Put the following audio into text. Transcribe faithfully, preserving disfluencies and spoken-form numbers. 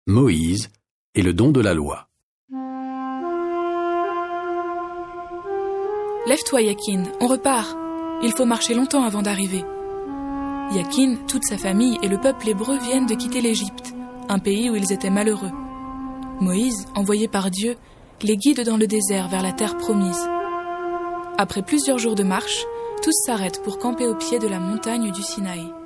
Moïse et le don de la loi. Lève-toi, Yakin, on repart. Il faut marcher longtemps avant d'arriver. Yakin, toute sa famille et le peuple hébreu viennent de quitter l'Égypte, un pays où ils étaient malheureux. Moïse, envoyé par Dieu, les guide dans le désert vers la terre promise. Après plusieurs jours de marche, tous s'arrêtent pour camper au pied de la montagne du Sinaï.